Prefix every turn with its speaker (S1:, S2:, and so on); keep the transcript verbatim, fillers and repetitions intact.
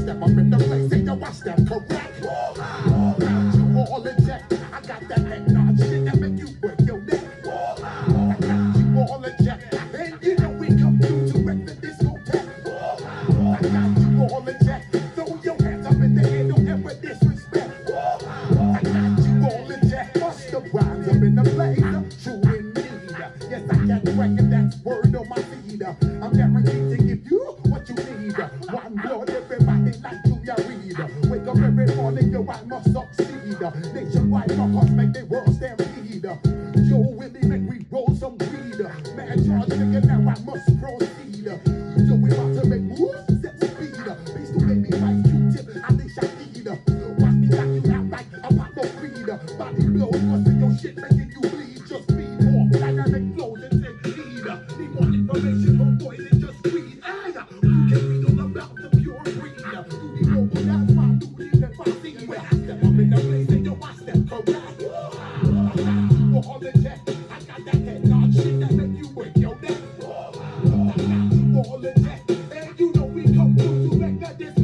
S1: step up in the place, and yo, I step correct. Got you all in check. I got that head nod shit that make you break your neck. I got you all in check. And you know we come through to wreck the discotheque. I got you all in check. Throw your hands up in the air, don't ever disrespect. I got you all in check. Bust the rhymes up in the place. True indeed. Yes, I can wreck it, that's word on my feed. I'm guaranteed to give you what you need. One blood, everybody like to ya read. Wake up every morning, yo, I must succeed. Nationwide, my cause make the world stampede. Yo, Willie, make we roll some weed. Man, charge, nigga, now I must proceed. So we about to make moves, set speed. Beast to baby, like Q-tip, I think I need. Watch me knock you out like Apollo Creed. Body blows, busting your shit, making you bleed. Just speed more, dynamic flows and take lead. Need more information from boys and just read. Ah, you can't read all about the pure breed. You need more, but that's my duty if I see you. I step up in the place and yo, I step correct. I got you all the check. I got that head nod shit that make you break your neck. I got you all the check. And you know we come through to make that this